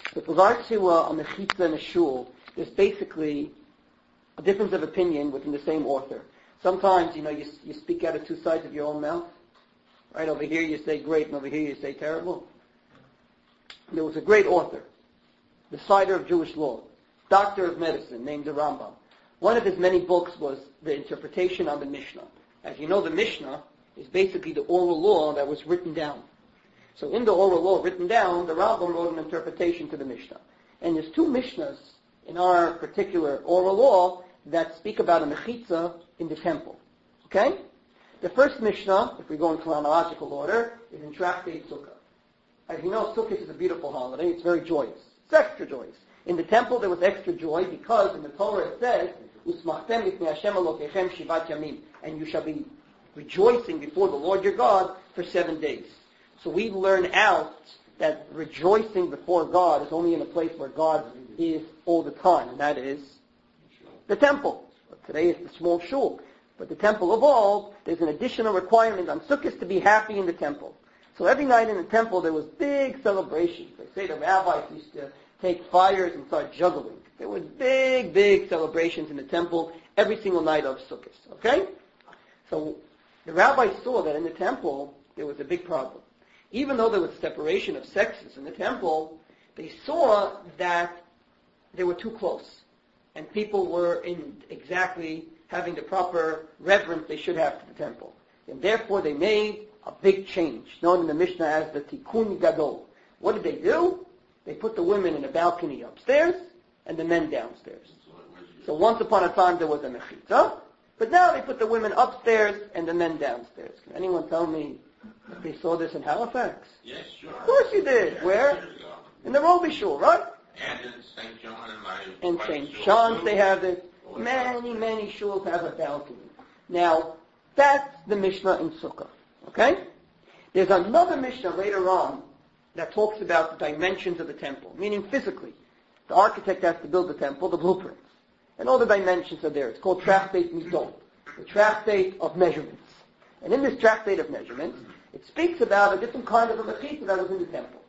With regard to a mechitza and a shul, there's basically a difference of opinion within the same author. Sometimes, you speak out of two sides of your own mouth. Right, over here you say great, and over here you say terrible. There was a great author, the decider of Jewish law, doctor of medicine, named the Rambam. One of his many books was the interpretation on the Mishnah. As you know, the Mishnah is basically the oral law that was written down. So in the oral law written down, the Rambam wrote an interpretation to the Mishnah. And there's two Mishnahs in our particular oral law that speak about a mechitza in the temple. Okay? The first Mishnah, if we go in chronological order, is in Tractate Sukkah. As you know, Sukkot is a beautiful holiday. It's very joyous. It's extra joyous. In the temple, there was extra joy because in the Torah it says, "Usmachtem lifnei Hashem Elokechem shivat yamim," and you shall be rejoicing before the Lord your God for 7 days. So we learn out that rejoicing before God is only in a place where God is all the time, and that is the temple. But today it's the small shul. But the temple evolved, there's an additional requirement on Sukkot to be happy in the temple. So every night in the temple there was big celebrations. They say the rabbis used to take fires and start juggling. There was big, big celebrations in the temple every single night of Sukkot. Okay? So the rabbis saw that in the temple there was a big problem. Even though there was separation of sexes in the temple, they saw that they were too close. And people were in exactly having the proper reverence they should have to the temple. And therefore they made a big change, known in the Mishnah as the Tikkun Gadol. What did they do? They put the women in a balcony upstairs and the men downstairs. So once upon a time there was a mechitza, but now they put the women upstairs and the men downstairs. Can anyone tell me if they saw this in Halifax? Yes, sure. Of course you did. Yeah, where? In the Roby Shul, right? And in St. John and my In St. John's they have it. Many shuls have a balcony. Now, that's the Mishnah in Sukkah. Okay? There's another Mishnah later on that talks about the dimensions of the temple, meaning physically. The architect has to build the temple, the blueprints. And all the dimensions are there. It's called Tractate Midot, the Tractate of Measurements. And in this Tractate of Measurements, it speaks about a different kind of a mechitza that was in the temple.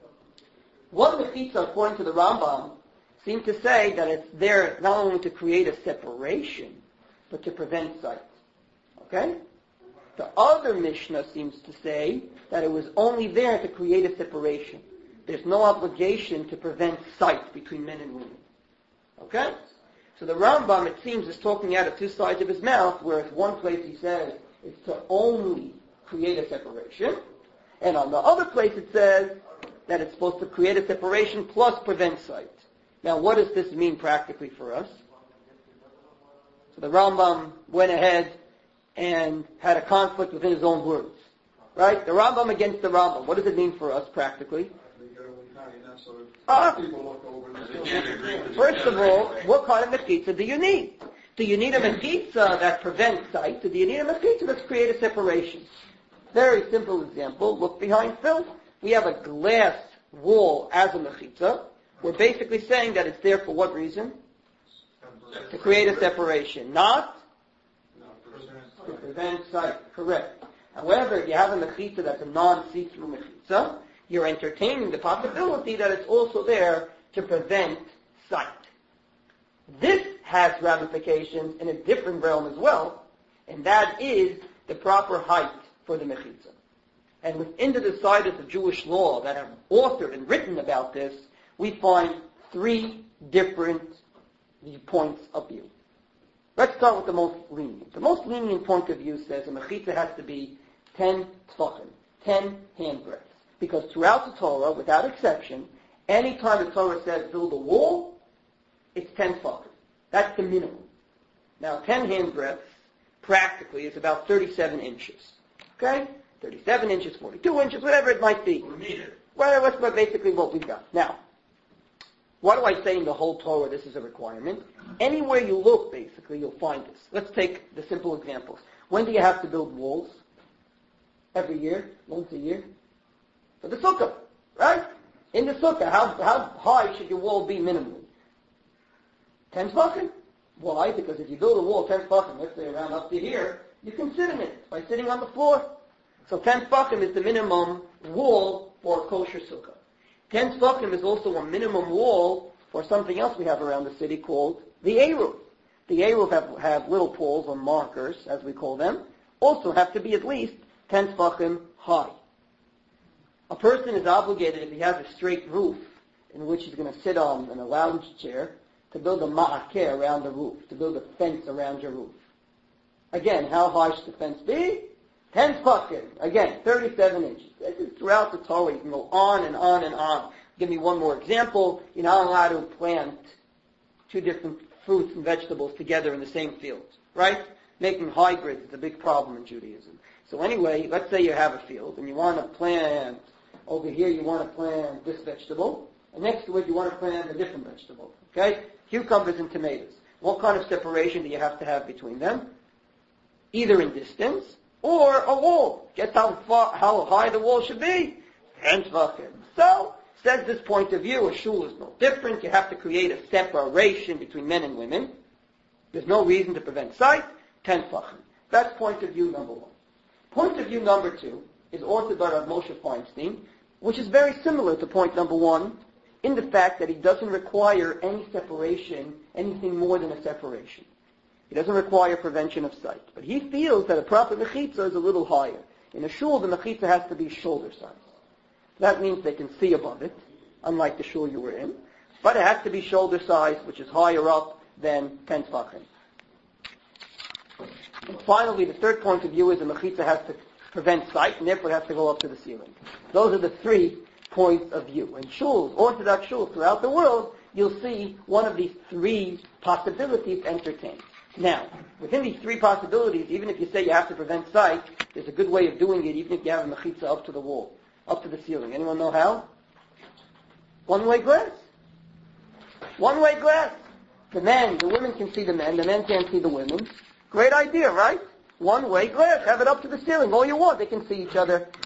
One mechitza, according to the Rambam, seemed to say that it's there not only to create a separation, but to prevent sight. Okay? The other Mishnah seems to say that it was only there to create a separation. There's no obligation to prevent sight between men and women. Okay? So the Rambam, it seems, is talking out of two sides of his mouth, whereas one place he says it's to only create a separation, and on the other place it says that it's supposed to create a separation plus prevent sight. Now, what does this mean practically for us? So the Rambam went ahead and had a conflict within his own words. Right? The Rambam against the Rambam. What does it mean for us practically? First of all, what kind of mechitza do you need? Do you need a mechitza that prevents sight? Or do you need a mechitza that's create a separation? Very simple example. Look behind Phil. We have a glass wall as a mechitza. We're basically saying that it's there for what reason? To create a separation. Not to prevent sight. Correct. However, if you have a mechitza that's a non-see-through mechitza, you're entertaining the possibility that it's also there to prevent sight. This has ramifications in a different realm as well, and that is the proper height for the mechitza. And within the deciders of Jewish law that have authored and written about this, we find three different points of view. Let's start with the most lenient. The most lenient point of view says a mechitza has to be 10 tefachim, 10 handbreadths. Because throughout the Torah, without exception, any time the Torah says build a wall, it's 10 tefachim. That's the minimum. Now, 10 handbreadths, practically, is about 37 inches. Okay? 37 inches, 42 inches, whatever it might be. Well, that's basically what we've got. Now, what do I say in the whole Torah this is a requirement? Anywhere you look, basically, you'll find this. Let's take the simple examples. When do you have to build walls? Every year? Once a year? For the sukkah, right? In the sukkah, how high should your wall be minimally? 10 tefachim. Why? Because if you build a wall 10 tefachim, let's say around up to here, you can sit in it by sitting on the floor. So 10 tefachim is the minimum wall for a kosher sukkah. 10 tefachim is also a minimum wall for something else we have around the city called the Eruv. The Eruv have little poles or markers, as we call them, also have to be at least 10 tefachim high. A person is obligated, if he has a straight roof in which he's going to sit on in a lounge chair, to build a ma'akeh around the roof, to build a fence around your roof. Again, how high should the fence be? 10 tefachim. Again, 37 inches. This is throughout the Torah. You can go on and on and on. Give me one more example. You're not allowed to plant two different fruits and vegetables together in the same field, right? Making hybrids is a big problem in Judaism. So anyway, let's say you have a field and you want to plant, over here you want to plant this vegetable, and next to it you want to plant a different vegetable, okay? Cucumbers and tomatoes. What kind of separation do you have to have between them? Either in distance or a wall. Guess how high the wall should be? 10 tefachim. So, says this point of view, a shul is no different. You have to create a separation between men and women. There's no reason to prevent sight. 10 tefachim. That's point of view number one. Point of view number two is authored by Rav Moshe Feinstein, which is very similar to point number one in the fact that he doesn't require any separation, anything more than a separation. He doesn't require prevention of sight. But he feels that a proper mechitza is a little higher. In a shul, the mechitza has to be shoulder size. That means they can see above it, unlike the shul you were in. But it has to be shoulder size, which is higher up than 10 tefachim. And finally, the third point of view is the mechitza has to prevent sight, and therefore it has to go up to the ceiling. Those are the 3 points of view. In shuls, Orthodox shuls throughout the world, you'll see one of these 3 possibilities entertained. Now, within these 3 possibilities, even if you say you have to prevent sight, there's a good way of doing it, even if you have a mechitza up to the wall, up to the ceiling. Anyone know how? One-way glass. One-way glass. The women can see the men can't see the women. Great idea, right? One-way glass. Have it up to the ceiling. All you want. They can see each other